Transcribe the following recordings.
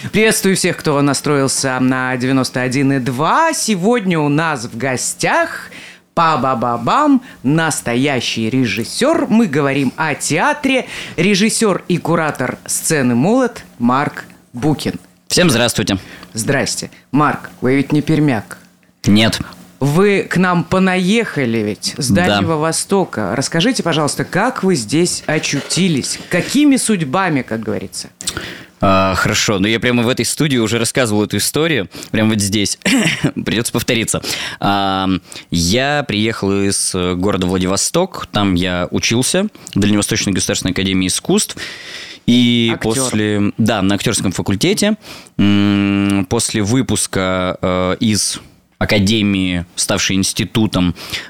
Приветствую всех, кто настроился на 91,2. Сегодня у нас в гостях па-ба-ба-бам, настоящий режиссер. Мы говорим о театре. Режиссер и куратор сцены «Молот» Марк Букин. Всем здравствуйте. Здрасте. Марк, вы ведь не пермяк? Нет. Вы к нам понаехали ведь с Дальнего Востока. Расскажите, пожалуйста, как вы здесь очутились? Какими судьбами, как говорится? Хорошо, но я прямо в этой студии уже рассказывал эту историю, прямо вот здесь, придется повториться. Я приехал из города Владивосток, там я учился в Дальневосточной государственной академии искусств. И Актер. на актерском факультете, после выпуска из академии, ставшей институтом,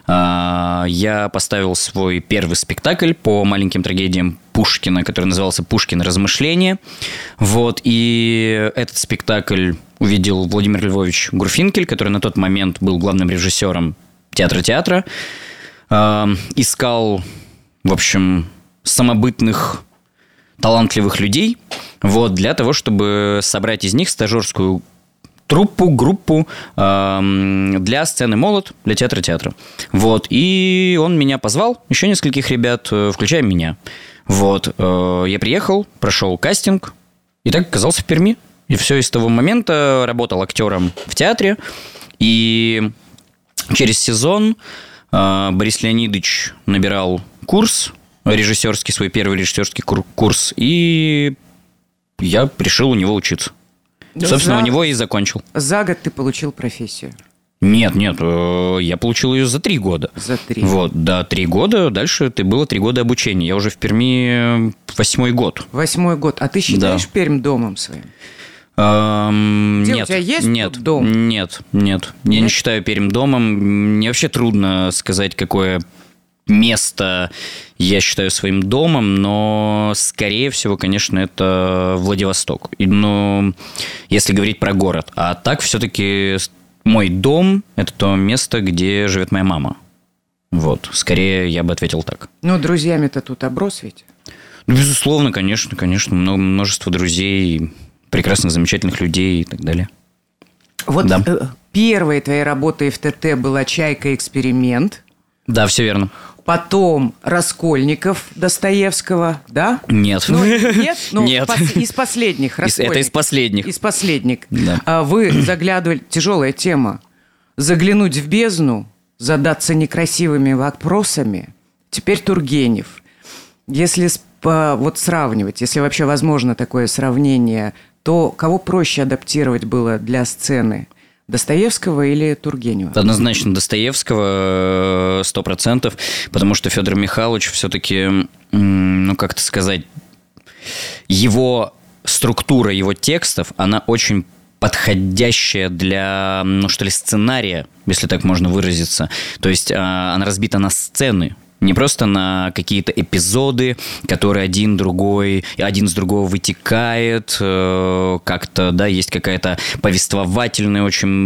я поставил свой первый спектакль по маленьким трагедиям Пушкина, который назывался «Пушкин. Размышления». Вот, и этот спектакль увидел Владимир Львович Гурфинкель, который на тот момент был главным режиссером театра. Искал, в общем, самобытных, талантливых людей, вот, для того, чтобы собрать из них стажерскую группу для сцены «Молот», для театра. Вот, и он меня позвал, еще нескольких ребят, включая меня. Вот, я приехал, прошел кастинг, и так оказался в Перми. И все, и с того момента работал актером в театре. И через сезон Борис Леонидович набирал курс, режиссерский, свой первый режиссерский курс, и я решил у него учиться. Собственно, у него и закончил. За год ты получил профессию? Нет, я получил ее за 3 года. За 3. Вот, да, 3 года. Дальше было 3 года обучения. Я уже в Перми 8-й год. 8-й год. А ты считаешь Пермь домом своим? Нет, у тебя есть дом? Нет. Я не считаю Пермь домом. Мне вообще трудно сказать, какое место я считаю своим домом, но, скорее всего, конечно, это Владивосток. Но если говорить про город. А так, все-таки мой дом – это то место, где живет моя мама. Вот, скорее я бы ответил так. Ну, друзьями-то тут оброс ведь? Ну, безусловно, конечно. Множество друзей, прекрасных, замечательных людей и так далее. Вот да. Первой твоей работой в ТТ была «Чайка-эксперимент». Да, все верно. Потом Раскольников Достоевского, да? Нет. Нет? Нет. Из последних. Это из последних. Из последних. Да. Вы заглядывали... Тяжелая тема. Заглянуть в бездну, задаться некрасивыми вопросами. Теперь Тургенев. Если сравнивать, если вообще возможно такое сравнение, то кого проще адаптировать было для сцены? Достоевского или Тургенева? Однозначно Достоевского 100%, потому что Федор Михайлович все-таки, как-то сказать, его структура, его текстов, она очень подходящая для, сценария, если так можно выразиться. То есть она разбита на сцены. Не просто на какие-то эпизоды, которые один с другого вытекает, как-то, да, есть какая-то повествовательная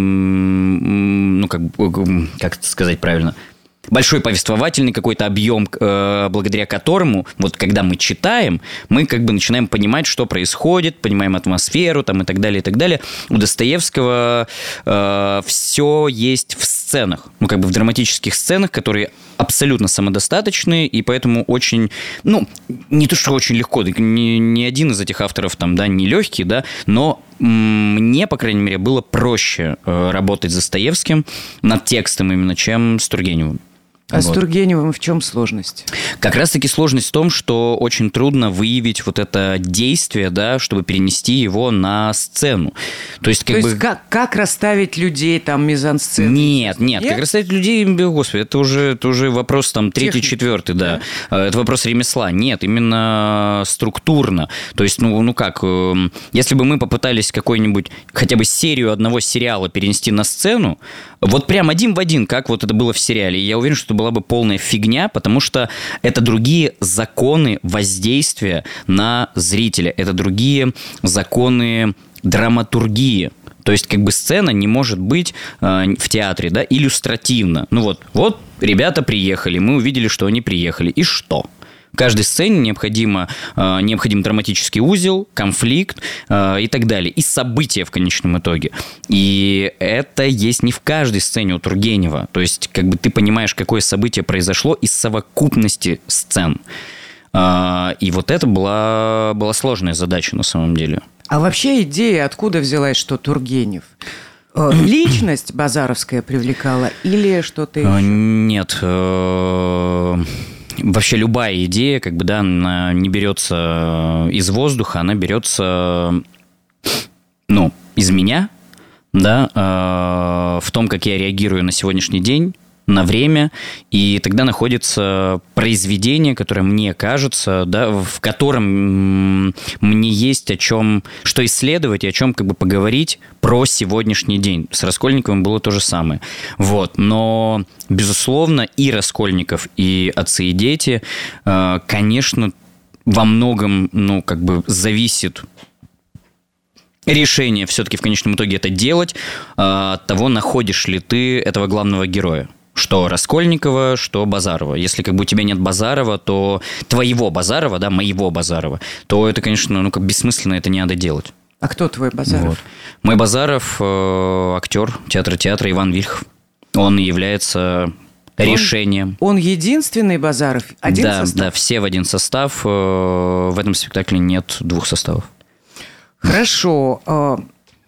очень, как это сказать правильно, большой повествовательный какой-то объем, благодаря которому, вот когда мы читаем, мы как бы начинаем понимать, что происходит, понимаем атмосферу там, и так далее, и так далее. У Достоевского все есть в сценах, в драматических сценах, которые абсолютно самодостаточные, и поэтому очень, не то, что очень легко, ни один из этих авторов там, да, не легкий, да, но мне, по крайней мере, было проще работать с Достоевским над текстом именно, чем с Тургеневым. А с Тургеневым в чем сложность? Как раз-таки сложность в том, что очень трудно выявить вот это действие, да, чтобы перенести его на сцену. То есть, как расставить людей, там, мизансцену? Нет, как расставить людей, господи, это уже вопрос там 3-4, да. Это вопрос ремесла. Нет, именно структурно. То есть, если бы мы попытались какой-нибудь, хотя бы серию одного сериала перенести на сцену, вот прям один в один, как вот это было в сериале, я уверен, что была бы полная фигня, потому что это другие законы воздействия на зрителя, это другие законы драматургии. То есть, сцена не может быть в театре, да, иллюстративно. Вот ребята приехали, мы увидели, что они приехали, и что? В каждой сцене необходим драматический узел, конфликт и так далее. И события в конечном итоге. И это есть не в каждой сцене у Тургенева. То есть, как бы ты понимаешь, какое событие произошло из совокупности сцен. И вот это была сложная задача на самом деле. А вообще идея откуда взялась, что Тургенев? Личность базаровская привлекала или что-то еще? Нет. Вообще любая идея, как бы, да, она не берется из воздуха, она берется, из меня, да, в том, как я реагирую на сегодняшний день, на время, и тогда находится произведение, которое мне кажется, да, в котором мне есть о чем, что исследовать и о чем как бы поговорить про сегодняшний день. С Раскольниковым было то же самое. Вот. Но, безусловно, и Раскольников, и «Отцы и дети», конечно, во многом, зависит решение все-таки в конечном итоге это делать от того, находишь ли ты этого главного героя. Что Раскольникова, что Базарова. Если как бы у тебя нет Базарова, то твоего Базарова, да, моего Базарова, то это, конечно, бессмысленно, это не надо делать. А кто твой Базаров? Вот. Мой Базаров актер театра Иван Вильхов. Он является решением. Он единственный Базаров? Один состав? Да, все в один состав. В этом спектакле нет двух составов. Хорошо.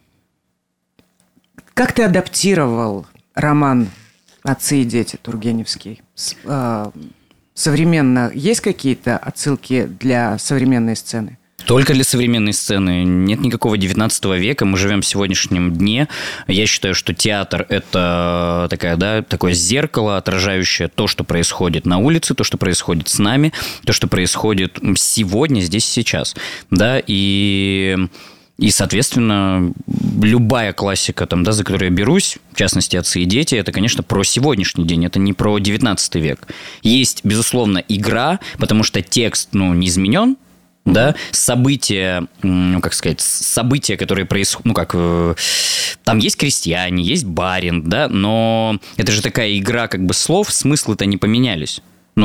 Как ты адаптировал роман «Отцы и дети» тургеневский? Современно есть какие-то отсылки для современной сцены? Только для современной сцены. Нет никакого 19 века. Мы живем в сегодняшнем дне. Я считаю, что театр – это такое зеркало, отражающее то, что происходит на улице, то, что происходит с нами, то, что происходит сегодня, здесь и сейчас. Да? И, соответственно, любая классика, за которую я берусь, в частности, «Отцы и дети», это, конечно, про сегодняшний день, это не про 19 век. Есть, безусловно, игра, потому что текст, не изменен, да, события, которые происходят, там есть крестьяне, есть барин, да, но это же такая игра слов, смыслы-то не поменялись.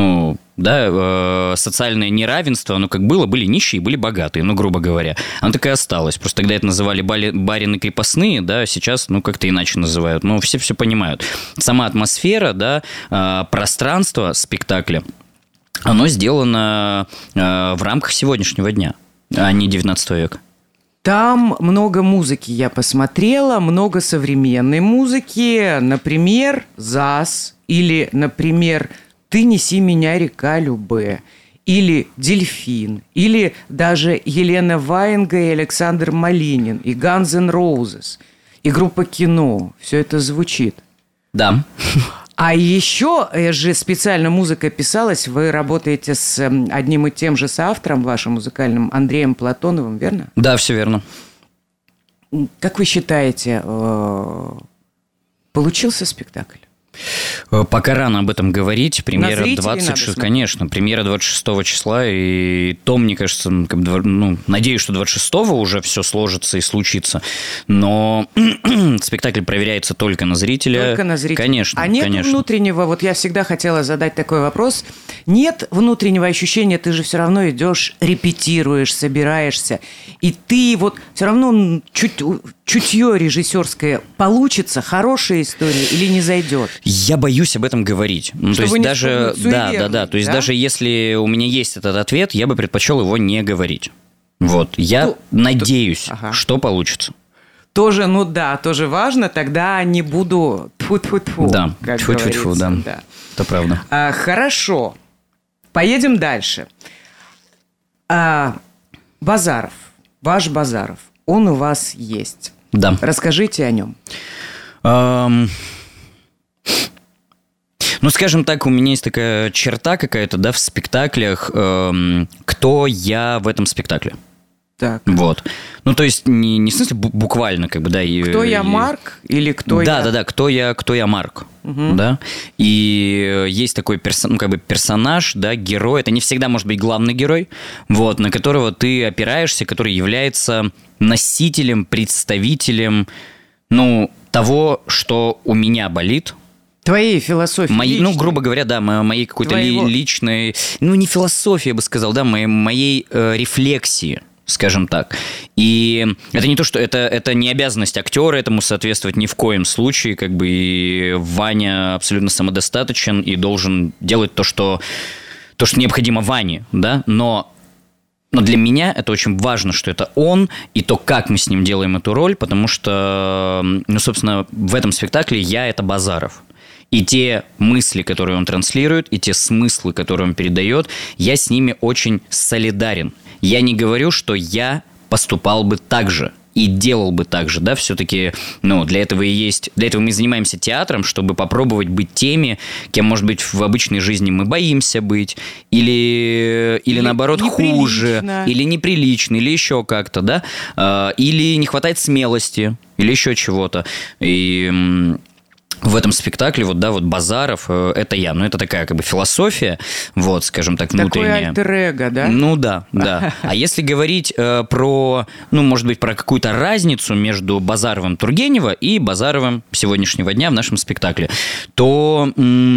Социальное неравенство, были нищие, были богатые, грубо говоря. Оно так и осталось. Просто тогда это называли барины крепостные, да, сейчас, как-то иначе называют. Но все понимают. Сама атмосфера, да, пространство спектакля, оно сделано в рамках сегодняшнего дня, а не 19 века. Там много музыки, я посмотрела, много современной музыки. Например, «ЗАС» или, например, «Ты неси меня, река Любэ», или «Дельфин», или даже Елена Ваенга и Александр Малинин, и Guns N' Roses, и группа «Кино». Все это звучит. Да. А еще же специально музыка писалась. Вы работаете с одним и тем же соавтором вашим музыкальным, Андреем Платоновым, верно? Да, все верно. Как вы считаете, получился спектакль? Пока рано об этом говорить. Премьера 26 числа. И то, мне кажется, надеюсь, что 26-го уже все сложится и случится. Но спектакль проверяется только на зрителя. Только на зрителя. Конечно. А нет внутреннего, я всегда хотела задать такой вопрос. Нет внутреннего ощущения, ты же все равно идешь, репетируешь, собираешься. И ты все равно чутье режиссерское, получится хорошая история или не зайдет? Я боюсь об этом говорить. То есть даже То есть даже если у меня есть этот ответ, я бы предпочел его не говорить. Я надеюсь, что получится. Тоже, тоже важно, тогда не буду тьфу-тьфу-тьфу. Да, тьфу-тьфу-тьфу, да. Это правда. Хорошо. Поедем дальше. Базаров, ваш Базаров, он у вас есть. Да. Расскажите о нем. Скажем так, у меня есть такая черта какая-то, да, в спектаклях, кто я в этом спектакле. Так. То есть, не в смысле буквально, да. Кто я Марк или кто я... Да, кто я Марк, да. И есть такой персонаж, да, герой, это не всегда может быть главный герой, на которого ты опираешься, который является носителем, представителем, того, что у меня болит, Твоей философии ну, грубо говоря, да, моей какой-то личной, ну, не философии, я бы сказал, да, моей рефлексии, скажем так. И это не то, что это не обязанность актера этому соответствовать ни в коем случае, как бы, и Ваня абсолютно самодостаточен и должен делать то, что необходимо Ване, да, но для меня это очень важно, что это он, и то, как мы с ним делаем эту роль, потому что, ну, собственно, в этом спектакле я – это Базаров. И те мысли, которые он транслирует, и те смыслы, которые он передает, я с ними очень солидарен. Я не говорю, что я поступал бы так же и делал бы так же, да, все-таки, ну, для этого мы занимаемся театром, чтобы попробовать быть теми, кем, может быть, в обычной жизни мы боимся быть, или наоборот, хуже, или неприлично, или еще как-то, да, или не хватает смелости, или еще чего-то, и в этом специакле, вот, да, вот Базаров, это я. Ну, это такая, как бы, философия, вот, скажем так, внутренняя. Такое альтер-эго, да? Ну, да. А если говорить про, ну, может быть, про какую-то разницу между Базаровым Тургенева и Базаровым сегодняшнего дня в нашем спектакле, то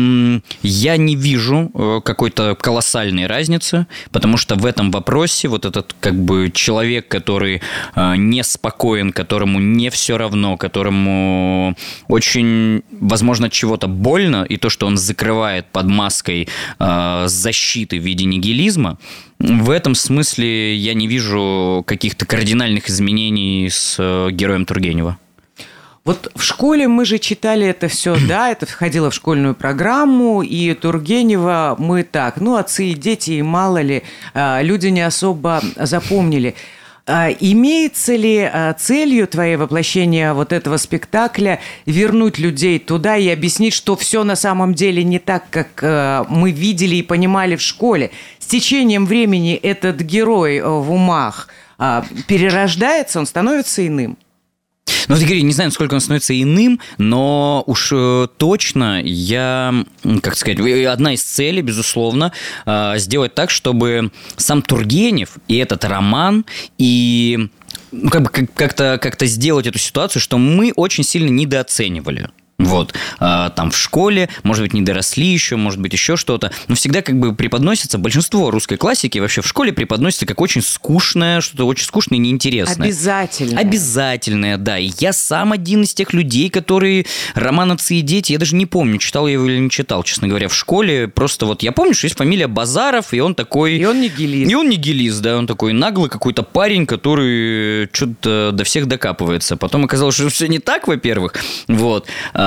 я не вижу какой-то колоссальной разницы, потому что в этом вопросе вот этот, как бы, человек, который неспокоен, которому не все равно, которому очень, возможно, чего-то больно, и то, что он закрывает под маской защиты в виде нигилизма, в этом смысле я не вижу каких-то кардинальных изменений с героем Тургенева. Вот в школе мы же читали это все, да, это входило в школьную программу, и Тургенева мы так, ну, отцы и дети, и мало ли, люди не особо запомнили. Имеется ли целью твоей воплощения вот этого спектакля вернуть людей туда и объяснить, что все на самом деле не так, как мы видели и понимали в школе? С течением времени этот герой в умах перерождается, он становится иным? Ну, вот, Игорь, не знаю, насколько он становится иным, но уж точно я, как сказать, одна из целей, безусловно, сделать так, чтобы сам Тургенев и этот роман, и ну, как-то сделать эту ситуацию, что мы очень сильно недооценивали. Вот, там в школе, может быть, не доросли еще, может быть, еще что-то, но всегда как бы преподносится, большинство русской классики вообще в школе преподносится как очень скучное, что-то очень скучное и неинтересное. Обязательное, да. И я сам один из тех людей, которые роман «Отцы и дети», я даже не помню, читал я его или не читал, честно говоря, в школе. Просто вот я помню, что есть фамилия Базаров, и он такой... И он нигилист. И он нигилист, да, он такой наглый какой-то парень, который что-то до всех докапывается. Потом оказалось, что все не так, во-первых, вот.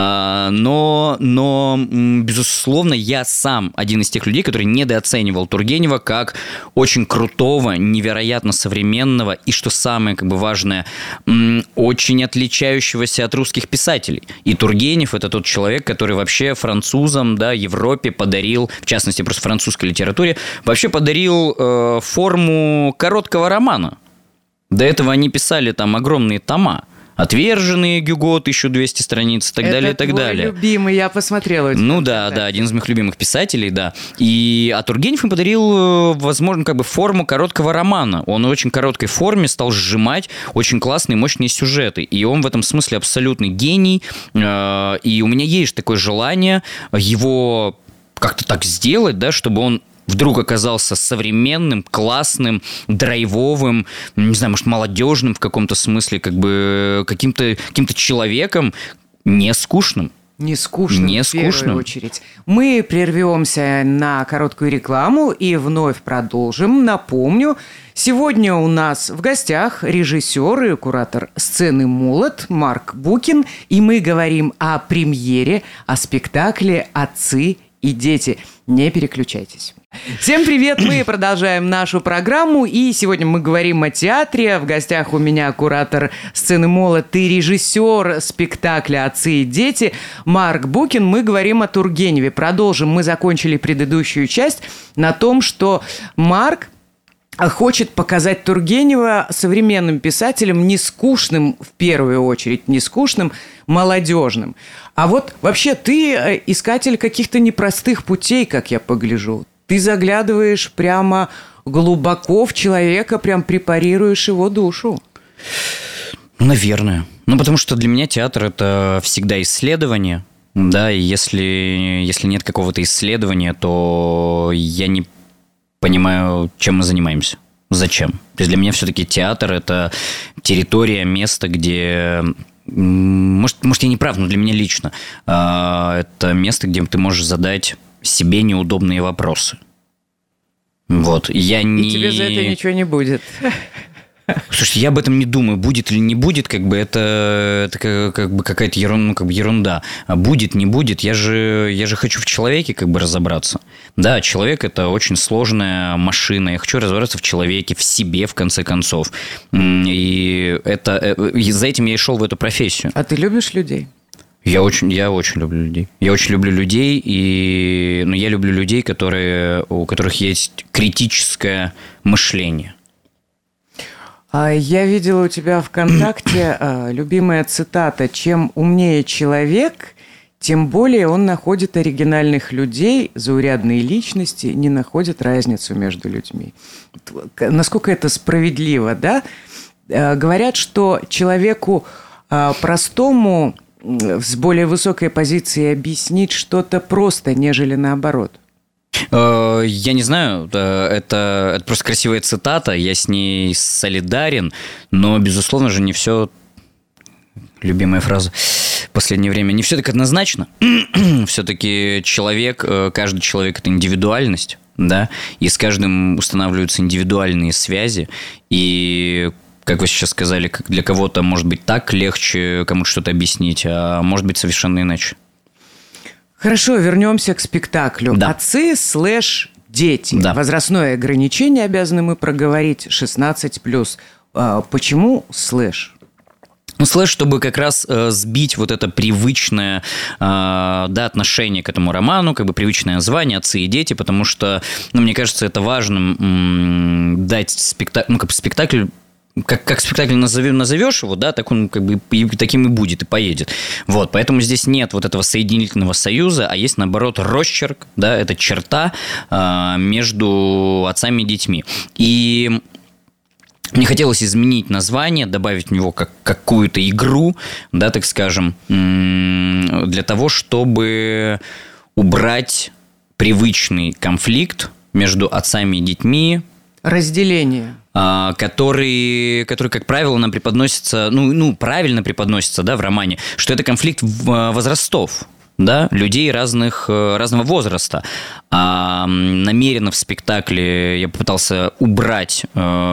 Но, безусловно, я сам один из тех людей, который недооценивал Тургенева как очень крутого, невероятно современного и, что самое как бы важное, очень отличающегося от русских писателей. И Тургенев – это тот человек, который вообще французам, да, Европе подарил, в частности, просто французской литературе, вообще подарил форму короткого романа. До этого они писали там огромные тома. «Отверженные» Гюго, 1200 страниц и так далее, и так далее. Это твой любимый, я посмотрела. Ну да, один из моих любимых писателей, да. А Тургенев им подарил, возможно, как бы форму короткого романа. Он в очень короткой форме стал сжимать очень классные, мощные сюжеты. И он в этом смысле абсолютный гений. И у меня есть такое желание его как-то так сделать, да, чтобы он вдруг оказался современным, классным, драйвовым, не знаю, может, молодежным в каком-то смысле, как бы каким-то человеком не скучным. Не скучным, в первую очередь. Мы прервемся на короткую рекламу и вновь продолжим. Напомню, сегодня у нас в гостях режиссер и куратор сцены «Молот» Марк Букин, и мы говорим о премьере, о спектакле «Отцы и дети». Не переключайтесь. Всем привет! Мы продолжаем нашу программу, и сегодня мы говорим о театре. В гостях у меня куратор сцены «Молот» и режиссер спектакля «Отцы и дети» Марк Букин. Мы говорим о Тургеневе. Продолжим. Мы закончили предыдущую часть на том, что Марк хочет показать Тургенева современным писателем не скучным, в первую очередь, не скучным, молодежным. А вот вообще ты искатель каких-то непростых путей, как я погляжу. Ты заглядываешь прямо глубоко в человека, прям препарируешь его душу. Наверное. Потому что для меня театр – это всегда исследование. Да, и если нет какого-то исследования, то я не понимаю, чем мы занимаемся. Зачем? То есть для меня все-таки театр – это территория, место, где… Может, я не прав, но для меня лично. Это место, где ты можешь задать себе неудобные вопросы. Вот. И тебе за это ничего не будет. Слушайте, я об этом не думаю, будет или не будет, это как бы какая-то ерунда. А будет, не будет, я же хочу в человеке разобраться. Да, человек – это очень сложная машина, я хочу разобраться в человеке, в себе, в конце концов. И за этим я и шел в эту профессию. А ты любишь людей? Я очень люблю людей. Я очень люблю людей, но я люблю людей, у которых есть критическое мышление. Я видела у тебя ВКонтакте любимая цитата: «Чем умнее человек, тем более он находит оригинальных людей, заурядные личности не находят разницу между людьми». Насколько это справедливо, да? Говорят, что человеку простому с более высокой позиции объяснить что-то просто, нежели наоборот. Я не знаю, это просто красивая цитата, я с ней солидарен, но, безусловно же, не все, любимая фраза в последнее время, не все так однозначно. Все-таки каждый человек – это индивидуальность, да, и с каждым устанавливаются индивидуальные связи, и… Как вы сейчас сказали, для кого-то может быть так легче кому-то что-то объяснить, а может быть совершенно иначе. Хорошо, вернемся к спектаклю. Да. Отцы/дети. Да. Возрастное ограничение обязаны мы проговорить 16+. Почему слэш? Слэш, чтобы как раз сбить вот это привычное отношение к этому роману, привычное звание «Отцы и дети», потому что, мне кажется, это важным дать спектакль, как спектакль назовешь его, да, так он таким и будет, и поедет. Вот, поэтому здесь нет вот этого соединительного союза, а есть, наоборот, росчерк, да, это черта между отцами и детьми. И мне хотелось изменить название, добавить в него какую-то игру, да, так скажем, для того, чтобы убрать привычный конфликт между отцами и детьми. Разделение. Который, как правило, нам преподносится, правильно преподносится, да, в романе, что это конфликт возрастов, да, людей разного возраста. Намеренно в спектакле я попытался убрать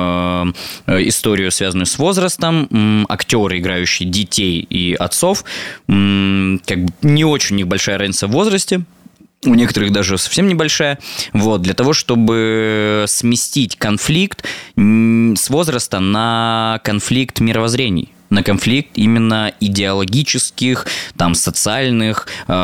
историю, связанную с возрастом. Актеры, играющие детей и отцов, не очень у них большая разница в возрасте. У некоторых даже совсем небольшая. Вот, для того, чтобы сместить конфликт с возраста на конфликт мировоззрений, на конфликт именно идеологических, социальных,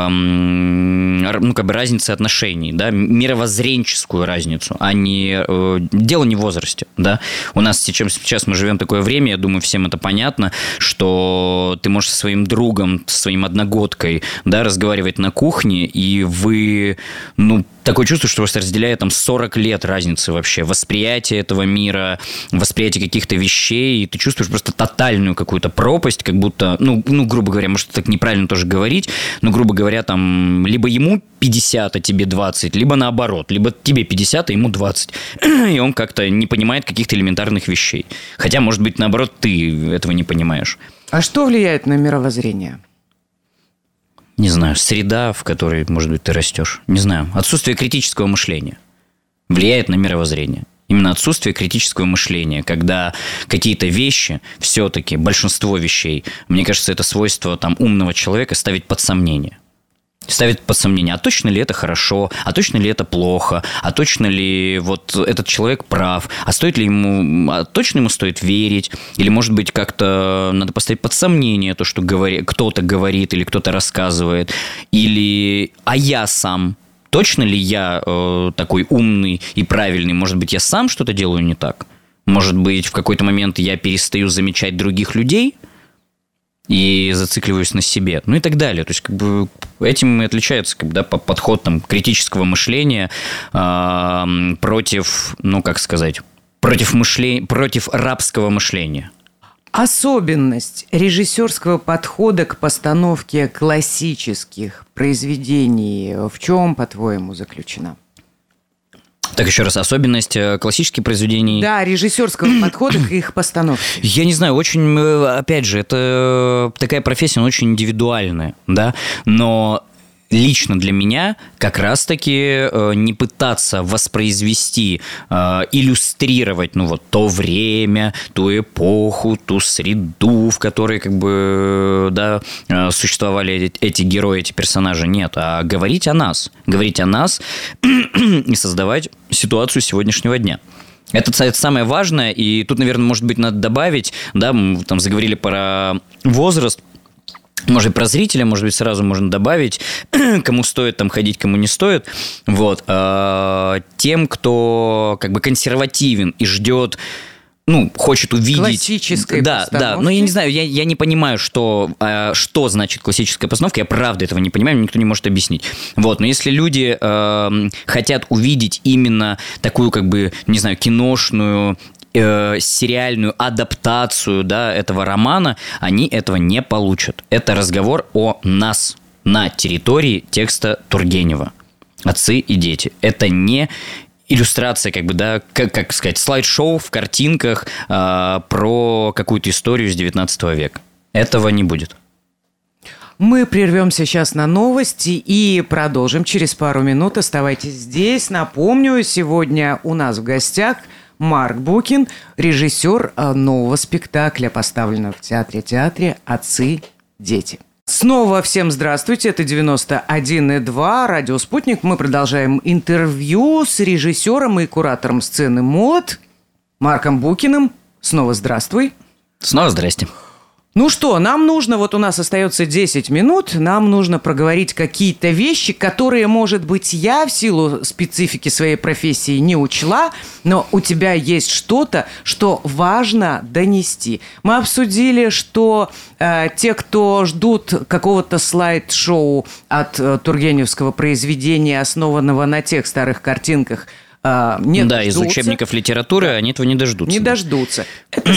разницы отношений, да, мировоззренческую разницу, а не дело не в возрасте, да. У нас сейчас мы живем такое время, я думаю, всем это понятно, что ты можешь со своим другом, со своим одногодкой, да, разговаривать на кухне, и вы, такое чувство, что вас разделяет 40 лет разницы вообще, восприятие этого мира, восприятие каких-то вещей, и ты чувствуешь просто тотальную какую-то пропасть, как будто, грубо говоря, может, так неправильно тоже говорить, но, грубо говоря, либо ему 50, а тебе 20, либо наоборот, либо тебе 50, а ему 20, и он как-то не понимает каких-то элементарных вещей. Хотя, может быть, наоборот, ты этого не понимаешь. А что влияет на мировоззрение? Не знаю, среда, в которой, может быть, ты растешь. Не знаю, отсутствие критического мышления влияет на мировоззрение. Именно отсутствие критического мышления, когда какие-то вещи, все-таки большинство вещей, мне кажется, это свойство умного человека ставить под сомнение. Ставит под сомнение, а точно ли это хорошо, а точно ли это плохо, а точно ли вот этот человек прав, а точно ему стоит верить, или, может быть, как-то надо поставить под сомнение то, что кто-то говорит или кто-то рассказывает, или а я сам, точно ли я такой умный и правильный, может быть, я сам что-то делаю не так, может быть, в какой-то момент я перестаю замечать других людей и зацикливаюсь на себе, и так далее. То есть, этим и отличается подход критического мышления против рабского мышления. Особенность режиссерского подхода к постановке классических произведений в чем, по-твоему, заключена? Так, еще раз, особенность классических произведений. Да, режиссерского подхода к их постановке. Я не знаю, очень, опять же, это такая профессия, она очень индивидуальная, да, но лично для меня как раз-таки не пытаться воспроизвести, иллюстрировать, ну вот, то время, ту эпоху, ту среду, в которой как бы, да, существовали эти герои, эти персонажи, нет, а говорить о нас и создавать ситуацию сегодняшнего дня. Это самое важное, и тут, наверное, может быть, надо добавить, да, мы там заговорили про возраст. Может быть, про зрителя, может быть, сразу можно добавить, кому стоит там ходить, кому не стоит. Вот. Тем, кто как бы консервативен и ждет, ну, хочет увидеть... Классической постановки. Да, но я не знаю, я не понимаю, что значит классическая постановка, я правда этого не понимаю, никто не может объяснить. Вот, но если люди хотят увидеть именно такую, как бы, не знаю, киношную, сериальную адаптацию, да, этого романа, они этого не получат. Это разговор о нас на территории текста Тургенева. Отцы и дети. Это не иллюстрация, как бы, да, как сказать, слайд-шоу в картинках про какую-то историю с 19 века. Этого не будет. Мы прервемся сейчас на новости и продолжим через пару минут. Оставайтесь здесь. Напомню, сегодня у нас в гостях Марк Букин, режиссер нового спектакля, поставленного в театре «Отцы, дети». Снова всем здравствуйте, это 91,2, радио «Спутник». Мы продолжаем интервью с режиссером и куратором сцены «Молот» Марком Букиным. Снова здравствуй. Снова здрасте. Ну что, нам нужно, вот у нас остается 10 минут, нам нужно проговорить какие-то вещи, которые, может быть, я в силу специфики своей профессии не учла, но у тебя есть что-то, что важно донести. Мы обсудили, что те, кто ждут какого-то слайд-шоу от тургеневского произведения, основанного на тех старых картинках, не дождутся. Из учебников литературы они этого не дождутся. Не дождутся. Это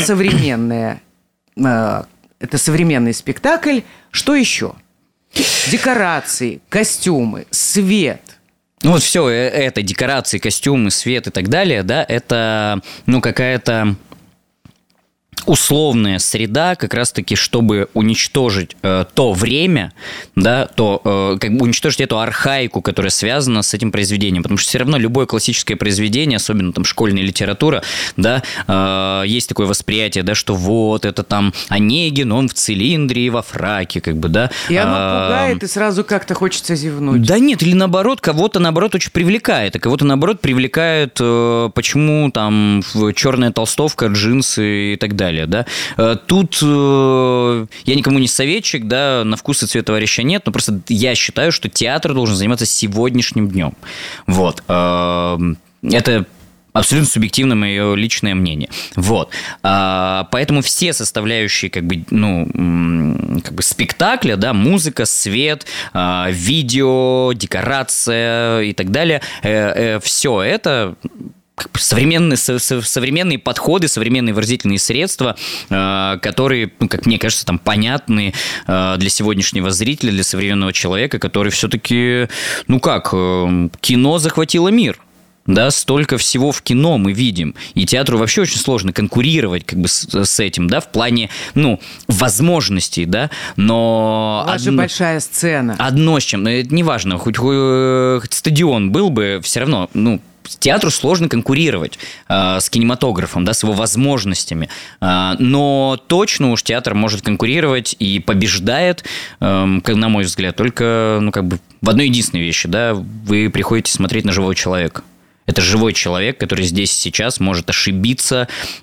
современный спектакль. Что еще? Декорации, костюмы, свет. Ну вот все это, декорации, костюмы, свет и так далее, да, это, ну, какая-то условная среда, как раз-таки, чтобы уничтожить то время, да, как бы уничтожить эту архаику, которая связана с этим произведением. Потому что все равно любое классическое произведение, особенно там школьная литература, да, есть такое восприятие, да, что вот это там Онегин, он в цилиндре и во фраке, как бы, да. И оно пугает, и сразу как-то хочется зевнуть. Да нет, или наоборот, кого-то наоборот очень привлекает, а кого-то наоборот привлекает, почему там черная толстовка, джинсы и так далее. Да? Тут я никому не советчик, да, на вкус и цвет товарища нет, но просто я считаю, что театр должен заниматься сегодняшним днем. Вот. Это абсолютно субъективное мое личное мнение. Вот. Поэтому все составляющие как бы спектакля, да, музыка, свет, видео, декорация и так далее, все это... современные подходы, современные выразительные средства, которые, ну, как мне кажется, там понятны для сегодняшнего зрителя, для современного человека, который все-таки, кино захватило мир. Да, столько всего в кино мы видим. И театру вообще очень сложно конкурировать как бы с этим, да, в плане, возможностей, да, но... У вас же большая сцена. Одно с чем, это не важно, хоть стадион был бы, все равно, театру сложно конкурировать с кинематографом, да, с его возможностями. Но точно уж театр может конкурировать и побеждает, на мой взгляд, только в одной единственной вещи, да, вы приходите смотреть на живого человека. Это живой человек, который здесь и сейчас может ошибиться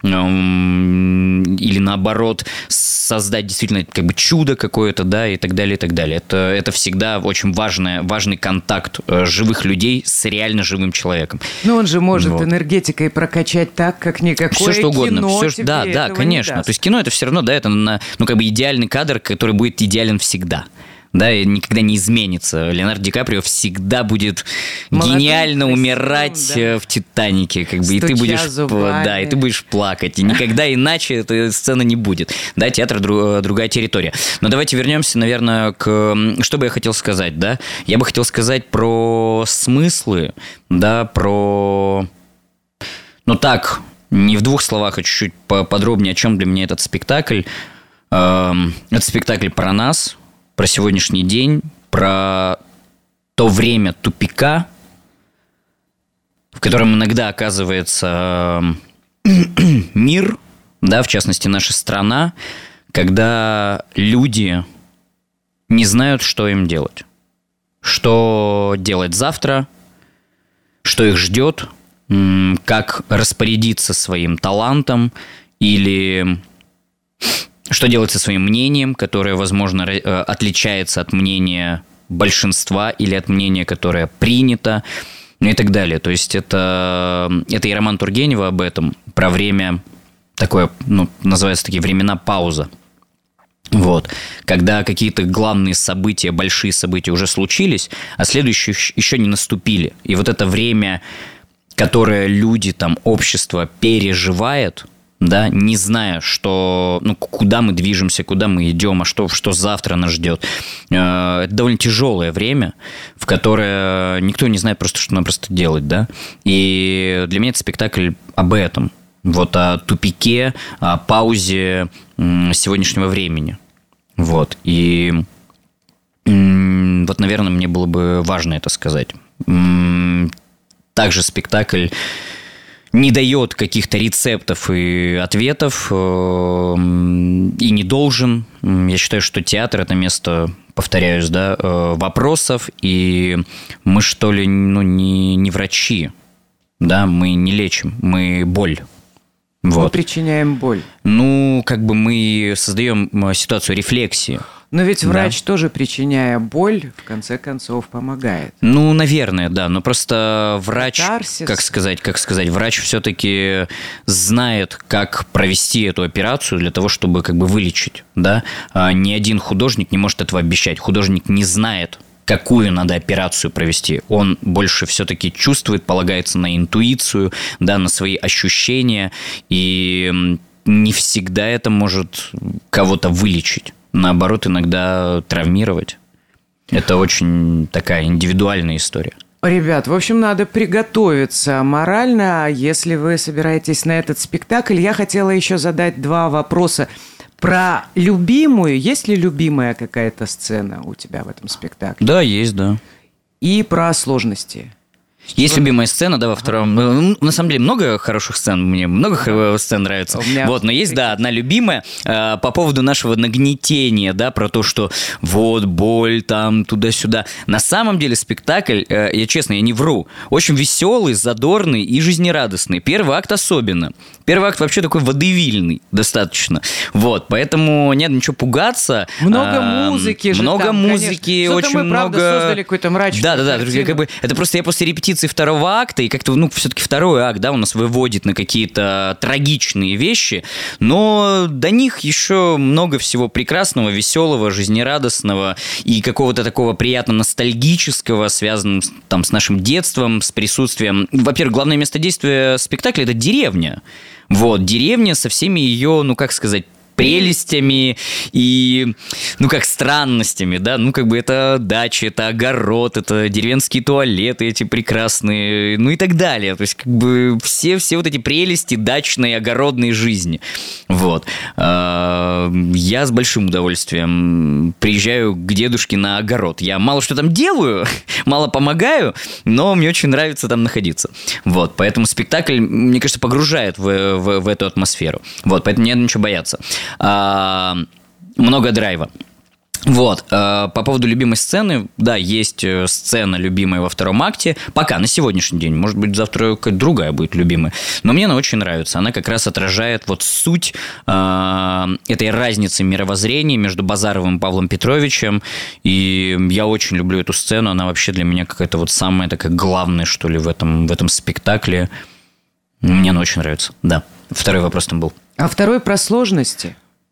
или, наоборот, создать действительно как бы чудо какое-то, да, и так далее, и так далее. Это всегда очень важный контакт живых людей с реально живым человеком. Но он же может энергетикой прокачать так, как никакое все, что угодно. Кино все, да, конечно. То есть кино это все равно, да, это идеальный кадр, который будет идеален всегда. да, и никогда не изменится. Леонардо Ди Каприо всегда будет гениально умирать в «Титанике», как бы, и ты будешь, да, и ты будешь плакать, и никогда иначе эта сцена не будет. Да, театр другая территория. Но давайте вернемся, наверное, что бы я хотел сказать, да? Я бы хотел сказать про смыслы, да, про... Ну так, не в двух словах, а чуть-чуть подробнее, о чем для меня этот спектакль. Это спектакль про нас, про сегодняшний день, про то время тупика, в котором иногда оказывается мир, да, в частности, наша страна, когда люди не знают, что им делать. Что делать завтра, что их ждет, как распорядиться своим талантом или что делать со своим мнением, которое, возможно, отличается от мнения большинства или от мнения, которое принято, ну и так далее. То есть это и роман Тургенева об этом, про время такое, ну, называется такие времена пауза. Вот. Когда какие-то главные события, большие события уже случились, а следующие еще не наступили. И вот это время, которое люди, там, общество переживает, да, не зная, что, ну, куда мы движемся, куда мы идем, а что завтра нас ждет. Это довольно тяжелое время, в которое никто не знает просто, что нам просто делать, да. И для меня это спектакль об этом. Вот о тупике, о паузе сегодняшнего времени. Вот. И вот, наверное, мне было бы важно это сказать. Также спектакль не дает каких-то рецептов и ответов, и не должен. Я считаю, что театр – это место, повторяюсь, да, вопросов, и мы, что ли, ну, не врачи, да, мы не лечим, мы боль. Вот. Мы причиняем боль. Ну, как бы мы создаем ситуацию рефлексии. Но ведь врач тоже, причиняя боль, в конце концов помогает. Ну, наверное, да. Но просто врач, катарсис. как сказать, врач все-таки знает, как провести эту операцию для того, чтобы как бы вылечить, да. Ни один художник не может этого обещать. Художник не знает, какую надо операцию провести. Он больше все-таки чувствует, полагается на интуицию, да, на свои ощущения, и не всегда это может кого-то вылечить. Наоборот, иногда травмировать. Это очень такая индивидуальная история. Ребят, в общем, надо приготовиться морально. Если вы собираетесь на этот спектакль, я хотела еще задать 2 вопроса. Про любимую. Есть ли любимая какая-то сцена у тебя в этом спектакле? Да, есть, да. И про сложности. Есть любимая сцена, да, во втором. Ну, на самом деле, много хороших сцен. Мне много сцен нравится. Вот, но есть, да, одна любимая по поводу нашего нагнетения, да, про то, что вот боль там туда-сюда. На самом деле спектакль, я честно, я не вру, очень веселый, задорный и жизнерадостный. Первый акт особенно. Первый акт вообще такой водевильный достаточно. Вот, поэтому нет ничего пугаться. Много музыки же много там, музыки, конечно. очень мы, много... правда, создали какой-то мрачный Да, как бы, это просто я после репетиции второго акта, и как-то, ну, все-таки второй акт, да, у нас выводит на какие-то трагичные вещи, но до них еще много всего прекрасного, веселого, жизнерадостного и какого-то такого приятно ностальгического, связанного там с нашим детством, с присутствием. Во-первых, главное место действия спектакля – это деревня. Вот, деревня со всеми ее, ну, как сказать, прелестями и, ну, как странностями, да, ну, как бы это дача, это огород, это деревенские туалеты эти прекрасные, ну, и так далее, то есть, как бы все вот эти прелести дачной, огородной жизни, вот. Я с большим удовольствием приезжаю к дедушке на огород, я мало что там делаю, мало помогаю, но мне очень нравится там находиться, вот, поэтому спектакль, мне кажется, погружает в эту атмосферу, вот, поэтому не надо ничего бояться. Много драйва. Вот, по поводу любимой сцены, да, есть сцена любимая во втором акте, пока, на сегодняшний день, может быть, завтра какая-то другая будет любимая, но мне она очень нравится, она как раз отражает вот суть этой разницы мировоззрения между Базаровым и Павлом Петровичем, и я очень люблю эту сцену, она вообще для меня какая-то вот самая такая главная, что ли, в этом спектакле, мне она очень нравится, да. Второй вопрос там был. А второй про сложности.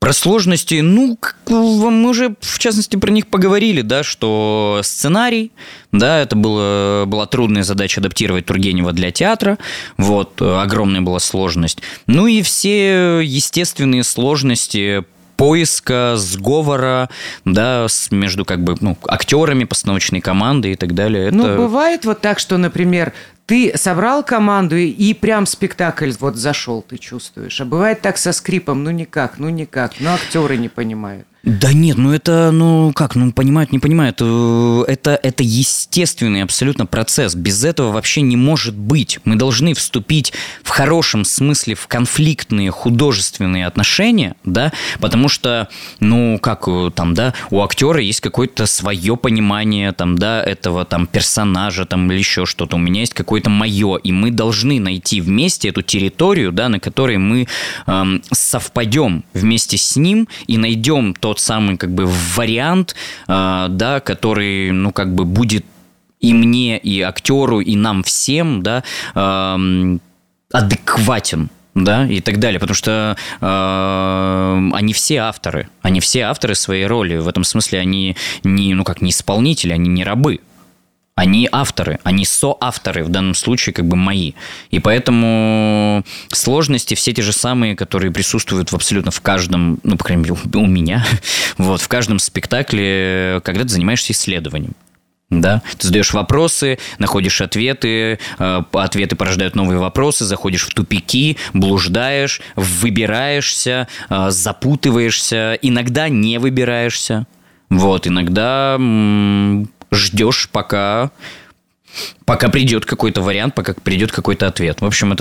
Про сложности, мы уже, в частности, про них поговорили, да, что сценарий, да, это была трудная задача адаптировать Тургенева для театра, вот, огромная была сложность. Ну и все естественные сложности поиска, сговора, да, между актерами, постановочной командой и так далее. Ну, бывает вот так, что, например, ты собрал команду и прям спектакль вот зашел, ты чувствуешь. А бывает так со скрипом, никак, актеры не понимают. Да нет, понимают, не понимают. Это естественный абсолютно процесс. Без этого вообще не может быть. Мы должны вступить в хорошем смысле в конфликтные художественные отношения, да, потому что, у актера есть какое-то свое понимание, этого персонажа, или еще что-то. У меня есть какое-то мое, и мы должны найти вместе эту территорию, да, на которой мы совпадем вместе с ним и найдем тот самый вариант, да, который, будет и мне, и актеру, и нам всем, да, адекватен, да, и так далее, потому что они все авторы своей роли, в этом смысле они не исполнители, они не рабы. Они авторы, они соавторы, в данном случае мои. И поэтому сложности все те же самые, которые присутствуют абсолютно в каждом, по крайней мере, у меня, в каждом спектакле, когда ты занимаешься исследованием. Да? Ты задаешь вопросы, находишь ответы, ответы порождают новые вопросы, заходишь в тупики, блуждаешь, выбираешься, запутываешься, иногда не выбираешься. Иногда ждешь, пока придет какой-то вариант, пока придет какой-то ответ. В общем,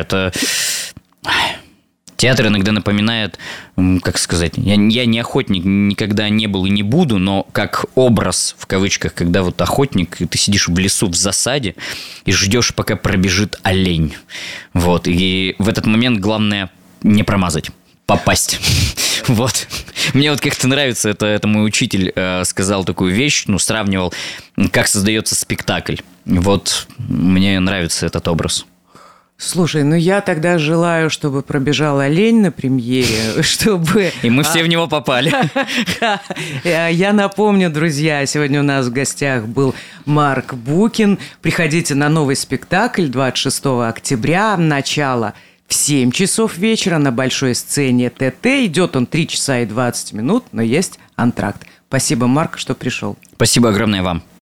театр иногда напоминает, я не охотник, никогда не был и не буду, но как образ, в кавычках, когда охотник, и ты сидишь в лесу в засаде и ждешь, пока пробежит олень. И в этот момент главное не промазать, попасть. Мне как-то нравится, это мой учитель сказал такую вещь, сравнивал, как создается спектакль. Мне нравится этот образ. Слушай, я тогда желаю, чтобы пробежал олень на премьере, чтобы... И мы все в него попали. Я напомню, друзья, сегодня у нас в гостях был Марк Букин. Приходите на новый спектакль 26 октября, начало в 7 часов вечера на большой сцене ТТ. Идет он 3 часа и 20 минут, но есть антракт. Спасибо, Марк, что пришел. Спасибо огромное вам.